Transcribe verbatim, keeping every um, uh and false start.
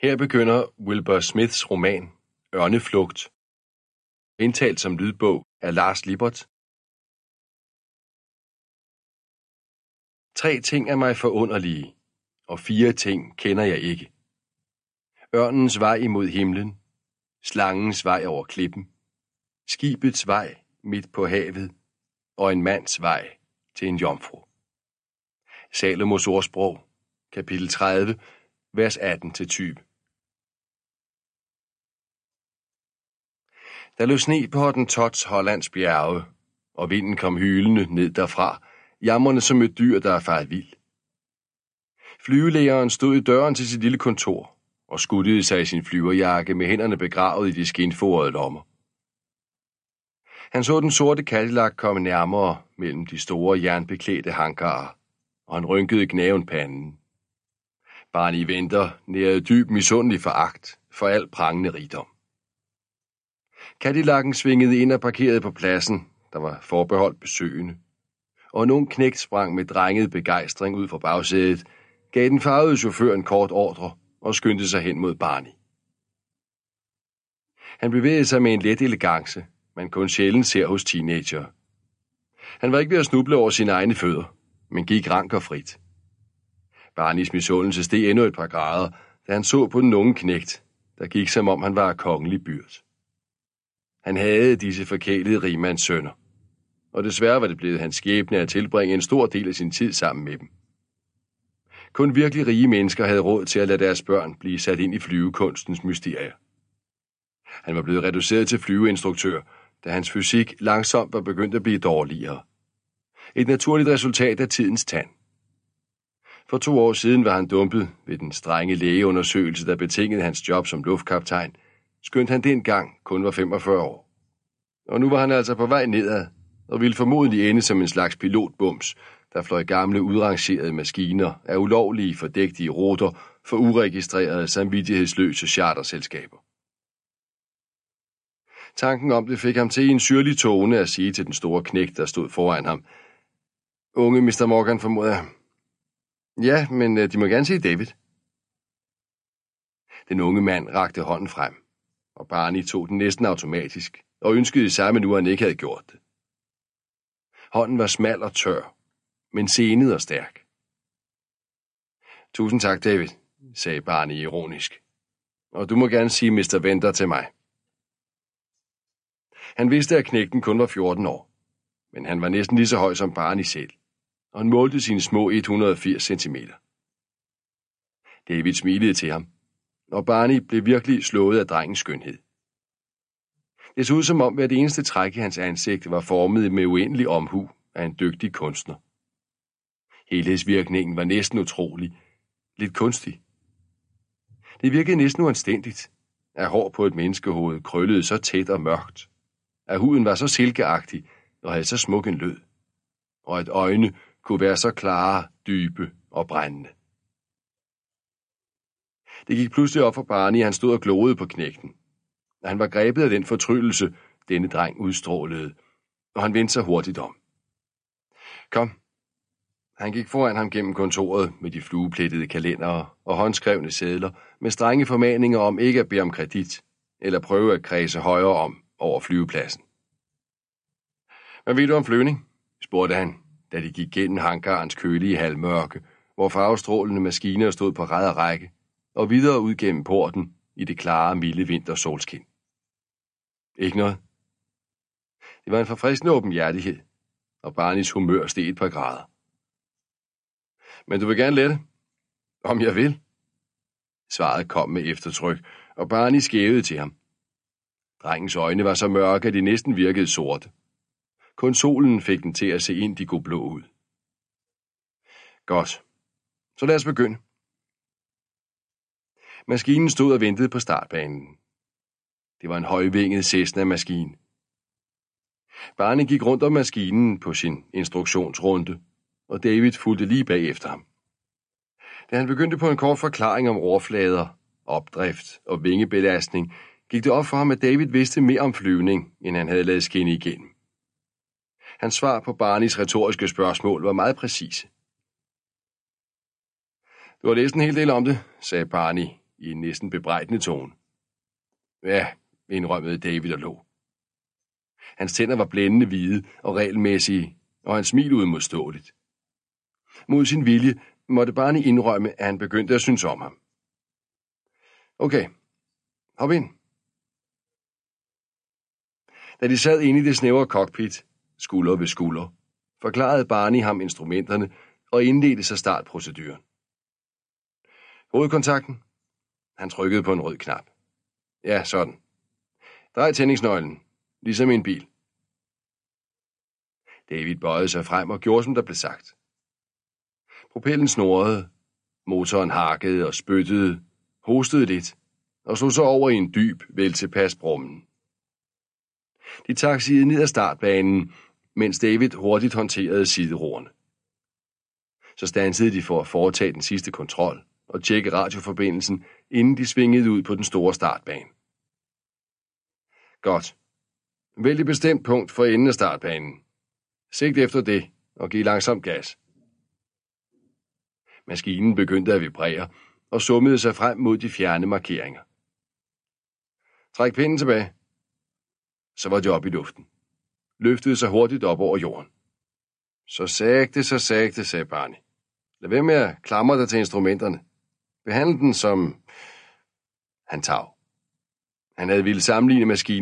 Her begynder Wilbur Smiths roman Ørneflugt, indtalt som lydbog af Lars Lippert. Tre ting er mig forunderlige, og fire ting kender jeg ikke. Ørnens vej imod himlen, slangens vej over klippen, skibets vej midt på havet, og en mands vej til en jomfru. Salomos ordsprog, kapitel tredive, vers atten til tyve. Der lå sne på Hottentots Hollands bjerge, og vinden kom hylende ned derfra, jammerne som et dyr, der er faret vild. Flyvelægeren stod i døren til sit lille kontor og skuttede sig i sin flyverjakke med hænderne begravet i de skinforede lommer. Han så den sorte Cadillac komme nærmere mellem de store jernbeklædte hangarer, og han rynkede gnaven panden. Barney Wender nærede dyb misundelig foragt for al prangende rigdom. Cadillacen svingede ind og parkerede på pladsen, der var forbeholdt besøgende, og en ung knægt sprang med drenget begejstring ud fra bagsædet, gav den farvede chauffør en kort ordre og skyndte sig hen mod Barney. Han bevægede sig med en let elegance, man kun sjældent ser hos teenager. Han var ikke ved at snuble over sine egne fødder, men gik rank og frit. Barneys misundelse steg endnu et par grader, da han så på den unge knægt, der gik som om han var af kongelig byrd. Han havde disse forkælede rigmands sønner, og desværre var det blevet hans skæbne at tilbringe en stor del af sin tid sammen med dem. Kun virkelig rige mennesker havde råd til at lade deres børn blive sat ind i flyvekunstens mysterier. Han var blevet reduceret til flyveinstruktør, da hans fysik langsomt var begyndt at blive dårligere. Et naturligt resultat af tidens tand. For to år siden var han dumpet ved den strenge lægeundersøgelse, der betingede hans job som luftkaptajn, skønt han dengang kun var femogfyrre år. Og nu var han altså på vej nedad, og ville formodentlig ende som en slags pilotbums, der fløj gamle udrangerede maskiner af ulovlige fordægtige ruter for uregistrerede samvittighedsløse charterselskaber. Tanken om det fik ham til i en syrlig tone at sige til den store knægt, der stod foran ham: "Unge mister Morgan, formoder jeg." "Ja, men de må gerne sige David." Den unge mand rakte hånden frem, og Barney tog den næsten automatisk, og ønskede i samme nu, at han ikke havde gjort det. Hånden var smal og tør, men senet og stærk. "Tusind tak, David," sagde Barney ironisk. "Og du må gerne sige mister Wender til mig." Han vidste, at knægten kun var fjorten år, men han var næsten lige så høj som Barney selv, og han målte sine små et hundrede og firs centimeter. David smilede til ham, og Barney blev virkelig slået af drengens skønhed. Det så ud som om, hvert eneste træk i hans ansigt var formet med uendelig omhu af en dygtig kunstner. Helhedsvirkningen var næsten utrolig, lidt kunstig. Det virkede næsten uanstændigt, at hår på et menneskehoved krøllede så tæt og mørkt, at huden var så silkeagtig og havde så smuk en lød, og at øjne kunne være så klare, dybe og brændende. Det gik pludselig op for Barney, at han stod og gloede på knægten. Han var grebet af den fortryllelse, denne dreng udstrålede, og han vendte sig hurtigt om. "Kom." Han gik foran ham gennem kontoret med de flueplettede kalendere og håndskrevne sedler med strenge formaninger om ikke at bede om kredit eller prøve at kredse højere om over flyvepladsen. "Hvad ved du om flyvning?" spurgte han, da de gik gennem hangarens kølige halvmørke, hvor farvestrålende maskiner stod på rad og række, og videre ud gennem porten i det klare, milde vintersolskin. "Ikke noget." Det var en forfriskende åbenhjertighed, og Barneys humør steg et par grader. "Men du vil gerne lette?" "Om jeg vil." Svaret kom med eftertryk, og Barney skævede til ham. Drengens øjne var så mørke, at de næsten virkede sorte. Kun solen fik den til at se indigo blå ud. "Godt. Så lad os begynde." Maskinen stod og ventede på startbanen. Det var en højvinget Cessna-maskine. Barney gik rundt om maskinen på sin instruktionsrunde, og David fulgte lige bagefter ham. Da han begyndte på en kort forklaring om overflader, opdrift og vingebelastning, gik det op for ham, at David vidste mere om flyvning, end han havde ladet skinne igennem. Hans svar på Barneys retoriske spørgsmål var meget præcise. "Du har læst en hel del om det," sagde Barney, i en næsten bebrejdende tone. Ja, indrømmede David og lå. Hans tænder var blændende hvide og regelmæssige, og hans smil uimodståeligt. Mod sin vilje måtte Barney indrømme, at han begyndte at synes om ham. Okay, hop ind. Da de sad inde i det snævre cockpit, skulder ved skulder, forklarede Barney ham instrumenterne og indledte sig startproceduren. Hovedkontakten? Han trykkede på en rød knap. Ja, sådan. Drej tændingsnøglen, ligesom i en bil. David bøjede sig frem og gjorde, som der blev sagt. Propellen snurrede, motoren harkede og spyttede, hostede lidt og slog så over i en dyb, vel tilpas brummen. De taxiede ned ad startbanen, mens David hurtigt håndterede sideroerne. Så standsede de for at foretage den sidste kontrol og tjekke radioforbindelsen, inden de svingede ud på den store startbane. Godt. Vælg et bestemt punkt for enden af startbanen. Sigt efter det og giv langsomt gas. Maskinen begyndte at vibrere og summede sig frem mod de fjerne markeringer. Træk pinden tilbage. Så var de oppe i luften. Løftede sig hurtigt op over jorden. Så sagte, så sagte, sagde Barney. Lad være med at klamre dig til instrumenterne. Behandle den som... Han tav. Han havde ville sammenligne maskinen